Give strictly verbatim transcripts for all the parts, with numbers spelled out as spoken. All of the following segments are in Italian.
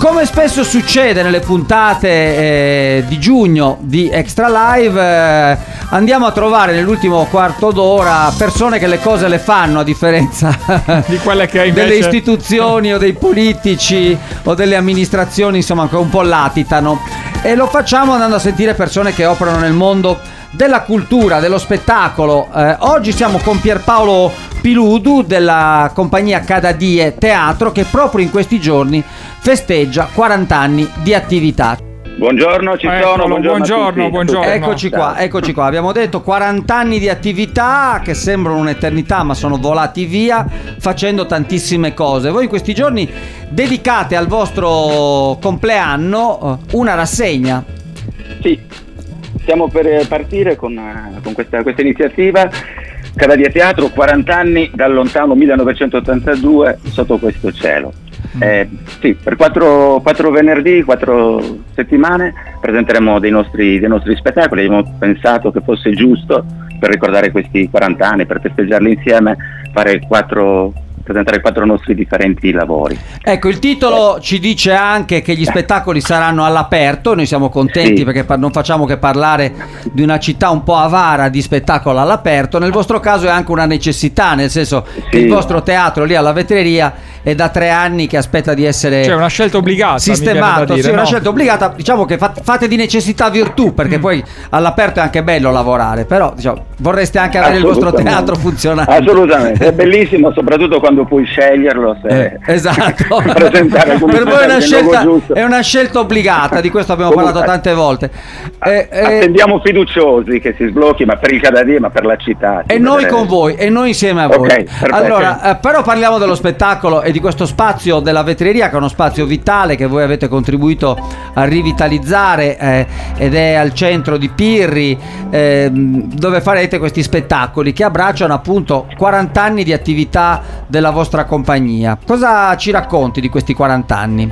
Come spesso succede nelle puntate eh, di giugno di Extra Live, eh, andiamo a trovare nell'ultimo quarto d'ora persone che le cose le fanno, a differenza di quelle che invece... delle istituzioni o dei politici o delle amministrazioni, insomma, che un po' latitano. E lo facciamo andando a sentire persone che operano nel mondo della cultura, dello spettacolo. Eh, oggi siamo con Pierpaolo Piludu della compagnia Cadadie Teatro, che proprio in questi giorni festeggia quaranta anni di attività. Buongiorno, ci Eccolo, sono, buongiorno, buongiorno, buongiorno. Eccoci qua, eccoci qua. Abbiamo detto quaranta anni di attività che sembrano un'eternità, ma sono volati via facendo tantissime cose. Voi in questi giorni dedicate al vostro compleanno una rassegna. Sì, stiamo per partire con, con questa, questa iniziativa. Cadadie Teatro, quaranta anni dal lontano millenovecentottantadue sotto questo cielo. Eh, sì, per quattro, quattro venerdì, quattro settimane presenteremo dei nostri, dei nostri spettacoli. Abbiamo pensato che fosse giusto, per ricordare questi quaranta anni, per festeggiarli insieme, fare quattro, presentare quattro nostri differenti lavori. Ecco, il titolo ci dice anche che gli spettacoli saranno all'aperto. Noi siamo contenti, sì, perché non facciamo che parlare di una città un po' avara di spettacolo all'aperto. Nel vostro caso è anche una necessità, nel senso sì, che il vostro teatro lì alla Vetreria è da tre anni che aspetta di essere, cioè, una scelta obbligata, sistemato. Dire, sì, una no? scelta obbligata. Diciamo che fate, fate di necessità virtù, perché mm. poi all'aperto è anche bello lavorare, però diciamo, vorreste anche avere il vostro teatro funzionante. Assolutamente, è bellissimo, soprattutto quando puoi sceglierlo, se eh, esatto. presentare per voi è una, scelta, è una scelta obbligata, di questo abbiamo Comunque, parlato tante volte. Eh, eh, attendiamo fiduciosi che si sblocchi, ma per il Cadadie, ma per la città. E noi vedere... con voi, e noi insieme a voi. Okay, allora, eh, però parliamo dello spettacolo e di questo spazio della Vetreria, che è uno spazio vitale che voi avete contribuito a rivitalizzare, eh, ed è al centro di Pirri, eh, dove farete questi spettacoli che abbracciano appunto quaranta anni di attività della vostra compagnia. Cosa ci racconti di questi quaranta anni?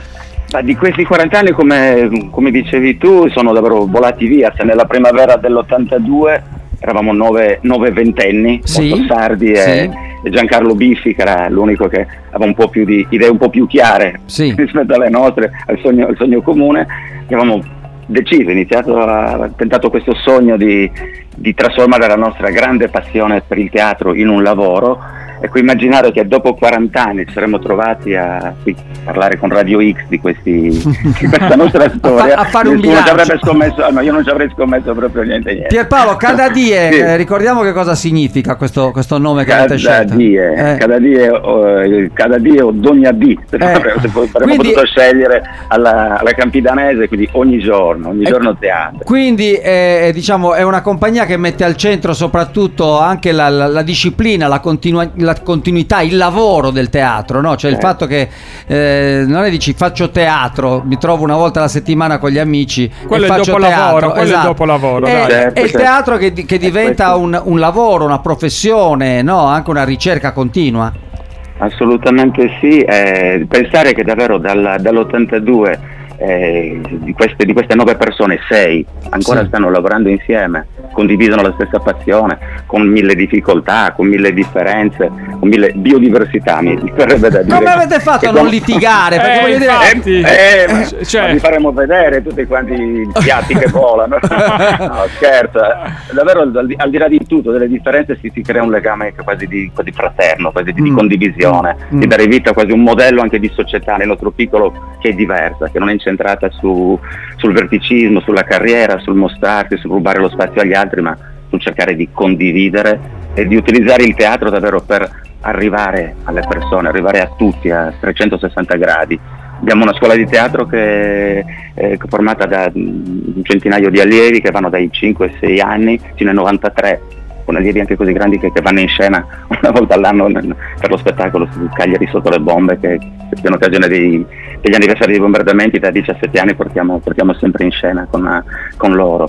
Ma di questi quaranta anni, come, come dicevi tu, sono davvero volati via. Se nella primavera dell'ottantadue eravamo nove, nove ventenni, sì, molto sardi, e, sì, e Giancarlo Biffi, che era l'unico che aveva un po' più di idee un po' più chiare, sì, rispetto alle nostre, al sogno, al sogno comune. Avevamo deciso, iniziato a, tentato questo sogno di, di trasformare la nostra grande passione per il teatro in un lavoro. Ecco, immaginare che dopo quaranta anni ci saremmo trovati a qui, parlare con Radio X di, questi, di questa nostra storia, a, fa, a fare un nessuno ci avrebbe bilancio. scommesso, no, io non ci avrei scommesso proprio niente, niente. Pierpaolo, Cadadie, sì, eh, ricordiamo che cosa significa questo, questo nome che avete scelto. Cadadie, eh. Cadadie, oh, Cadadie o Dognadì, se eh. avremmo quindi, potuto scegliere alla, alla Campidanese, quindi ogni giorno, ogni eh, giorno teatro. Quindi eh, diciamo è una compagnia che mette al centro soprattutto anche la, la, la disciplina, la, continua, la continuità, il lavoro del teatro, no? Cioè eh. il fatto che eh, non è dici faccio teatro, mi trovo una volta alla settimana con gli amici, quello e faccio dopo teatro, lavoro, quello esatto. è dopo lavoro, è, dai. Certo, è il certo. teatro che, che diventa un, un lavoro, una professione, no? Anche una ricerca continua. Assolutamente sì, eh, pensare che davvero dal, dall'ottantadue eh, di, queste, di queste nove persone, sei ancora sì, stanno lavorando insieme, condividono la stessa passione, con mille difficoltà, con mille differenze, con mille biodiversità, mi verrebbe da dire. Come avete fatto a non litigare? Perché eh, voglio dire, eh, eh, ma, cioè... ma vi faremo vedere tutti quanti i piatti che volano. No, scherzo, davvero al, al di là di tutto, delle differenze si, si crea un legame quasi di, quasi fraterno, quasi di, mm. di condivisione, mm. di dare vita a quasi un modello anche di società nel nostro piccolo, che è diversa, che non è incentrata su, sul verticismo, sulla carriera, sul mostrarsi, sul rubare lo spazio agli altri, ma sul cercare di condividere e di utilizzare il teatro davvero per arrivare alle persone, arrivare a tutti a trecentosessanta gradi. Abbiamo una scuola di teatro che è formata da un centinaio di allievi che vanno dai cinque ai sei anni fino ai novantatré, con allievi anche così grandi che, che vanno in scena una volta all'anno per lo spettacolo su Cagliari sotto le bombe, che, che in occasione dei, degli anniversari dei bombardamenti da diciassette anni portiamo, portiamo sempre in scena con, con loro.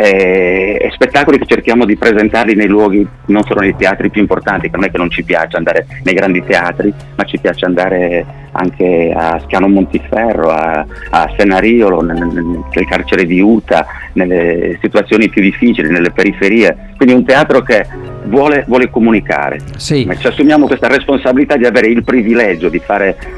E, e spettacoli che cerchiamo di presentarli nei luoghi, non solo nei teatri più importanti, che non è che non ci piace andare nei grandi teatri, ma ci piace andare anche a Schiano Montiferro, a, a Senariolo, nel, nel, nel carcere di Uta, nelle situazioni più difficili, nelle periferie. Quindi un teatro che vuole, vuole comunicare, sì, ma ci assumiamo questa responsabilità di avere il privilegio di fare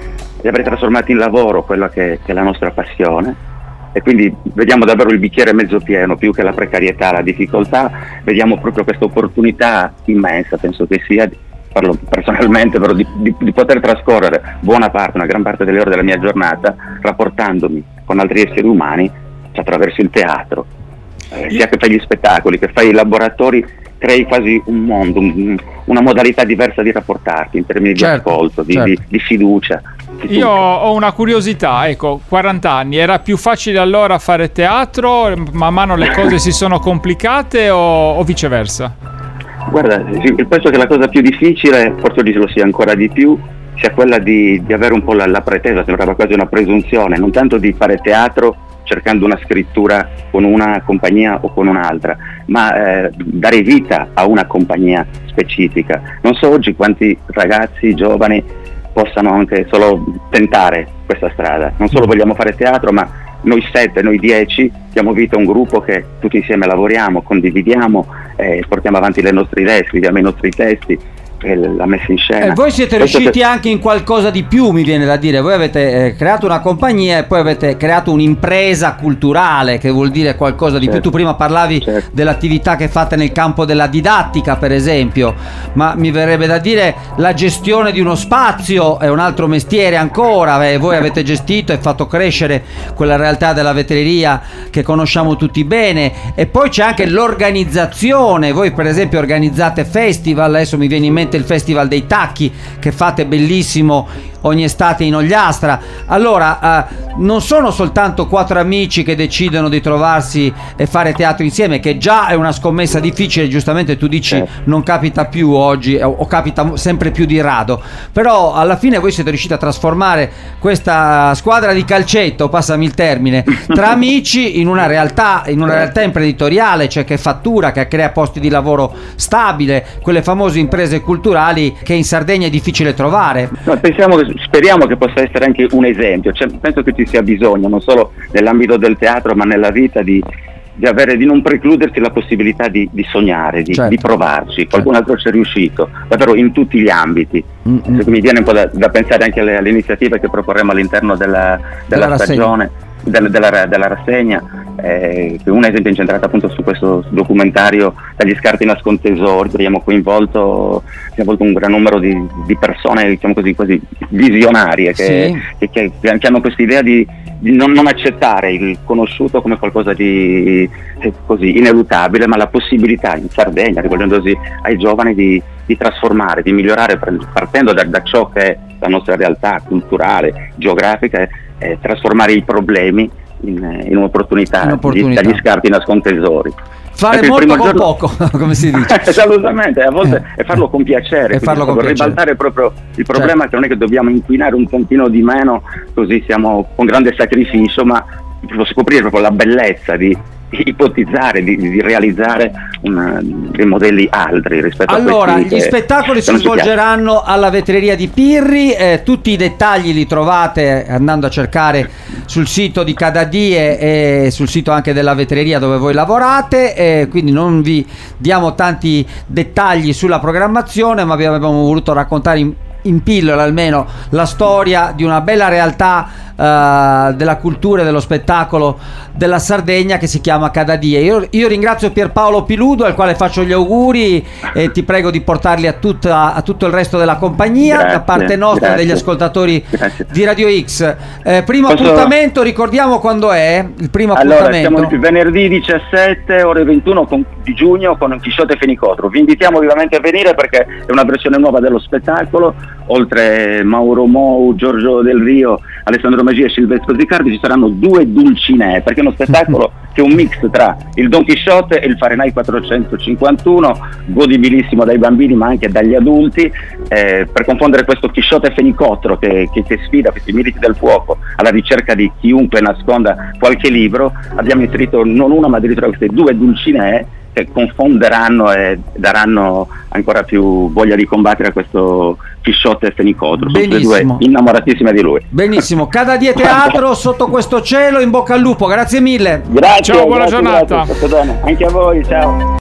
di aver trasformato in lavoro quella che, che è la nostra passione, e quindi vediamo davvero il bicchiere mezzo pieno, più che la precarietà, la difficoltà, vediamo proprio questa opportunità immensa, penso che sia, parlo personalmente, però di, di, di poter trascorrere buona parte, una gran parte delle ore della mia giornata rapportandomi con altri esseri umani attraverso il teatro, eh, sia che fai gli spettacoli, che fai i laboratori, crei quasi un mondo, un, una modalità diversa di rapportarti in termini certo, di ascolto, di, certo. di, di fiducia. Io ho una curiosità, ecco, quaranta anni, era più facile allora fare teatro, man mano le cose si sono complicate o, o viceversa? Guarda, penso che la cosa più difficile, forse oggi lo sia ancora di più, sia quella di, di avere un po' la, la pretesa, sembrava quasi una presunzione, non tanto di fare teatro cercando una scrittura con una compagnia o con un'altra, ma eh, dare vita a una compagnia specifica. Non so oggi quanti ragazzi, giovani possano anche solo tentare questa strada. Non solo vogliamo fare teatro, ma noi sette, noi dieci diamo vita a un gruppo che tutti insieme lavoriamo, condividiamo, eh, portiamo avanti le nostre idee, scriviamo i nostri testi, eh, la messa in scena. E voi siete Questo riusciti che... anche in qualcosa di più, mi viene da dire. Voi avete eh, creato una compagnia e poi avete creato un'impresa culturale, che vuol dire qualcosa di certo. più. Tu prima parlavi certo. dell'attività che fate nel campo della didattica, per esempio, ma mi verrebbe da dire la gestione di uno spazio è un altro mestiere ancora. Eh, voi avete gestito e fatto crescere quella realtà della vetreria che conosciamo tutti bene, e poi c'è anche l'organizzazione. Voi per esempio organizzate festival, adesso mi viene in mente il Festival dei Tacchi che fate bellissimo ogni estate in Ogliastra. Allora eh, non sono soltanto quattro amici che decidono di trovarsi e fare teatro insieme, che già è una scommessa difficile, giustamente tu dici certo. non capita più oggi o, o capita sempre più di rado, però alla fine voi siete riusciti a trasformare questa squadra di calcetto, passami il termine, tra amici in una realtà, in una realtà imprenditoriale, cioè che fattura, che crea posti di lavoro stabile, quelle famose imprese culturali che in Sardegna è difficile trovare. No, pensiamo che, speriamo che possa essere anche un esempio, cioè, penso che ci sia bisogno non solo nell'ambito del teatro ma nella vita di, di avere, di non precludersi la possibilità di, di sognare, di, certo. di provarci. Certo. Qualcun altro ci è riuscito davvero in tutti gli ambiti. Mm-hmm. Mi viene un po' da, da pensare anche alle, alle iniziative che proporremo all'interno della, della, della stagione della, della, della rassegna, eh, che una esempio incentrata appunto su questo documentario Dagli scarti nascon tesori. Abbiamo coinvolto, abbiamo avuto un gran numero di, di persone, diciamo così, quasi visionarie che, sì. che, che, che hanno questa idea di, di non, non accettare il conosciuto come qualcosa di eh, così ineluttabile, ma la possibilità in Sardegna, rivolgendosi ai giovani, di, di trasformare, di migliorare, partendo da, da ciò che è la nostra realtà culturale, geografica, eh, trasformare i problemi in, in un'opportunità, in opportunità. Di, dagli scarti nascon tesori. Fare Anche molto con giorno... poco, come si dice. Assolutamente, a volte eh. e farlo con piacere, e farlo con piacere. Ribaltare proprio il problema, certo. che non è che dobbiamo inquinare un tantino di meno, così siamo con grande sacrificio, ma proprio scoprire proprio la bellezza di ipotizzare, di, di realizzare una, dei modelli altri rispetto allora, a questi. Allora, gli spettacoli si svolgeranno alla vetreria di Pirri, eh, tutti i dettagli li trovate andando a cercare sul sito di Cadadie e sul sito anche della vetreria dove voi lavorate, eh, quindi non vi diamo tanti dettagli sulla programmazione, ma vi abbiamo voluto raccontare in in pillola almeno la storia di una bella realtà uh, della cultura e dello spettacolo della Sardegna che si chiama Cadadie. Io, io ringrazio Pierpaolo Piludo, al quale faccio gli auguri e ti prego di portarli a, tutta, a tutto il resto della compagnia. Grazie, da parte nostra e degli ascoltatori grazie. Di Radio X. Eh, primo Posso... appuntamento, ricordiamo quando è il primo allora, appuntamento. Siamo il venerdì diciassette ore ventuno con, di giugno con Chisciotte Fenicotro. Vi invitiamo vivamente a venire perché è una versione nuova dello spettacolo. Oltre Mauro Mou, Giorgio Del Rio, Alessandro Magia e Silvestro Zicardi ci saranno due Dulcinee, perché è uno spettacolo che è un mix tra il Don Chisciotte e il Fahrenheit quattrocentocinquantuno, godibilissimo dai bambini ma anche dagli adulti, eh, per confondere questo Chisciotte Fenicotro che, che, che sfida questi militi del fuoco alla ricerca di chiunque nasconda qualche libro. Abbiamo inserito non una ma addirittura queste due Dulcinee che confonderanno e daranno ancora più voglia di combattere a questo Chisciotte Fenicotro. Sono le due innamoratissime di lui. Benissimo, Cadadie Teatro sotto questo cielo, in bocca al lupo, grazie mille. Grazie, ciao, buona grazie, giornata. Grazie, anche a voi, ciao.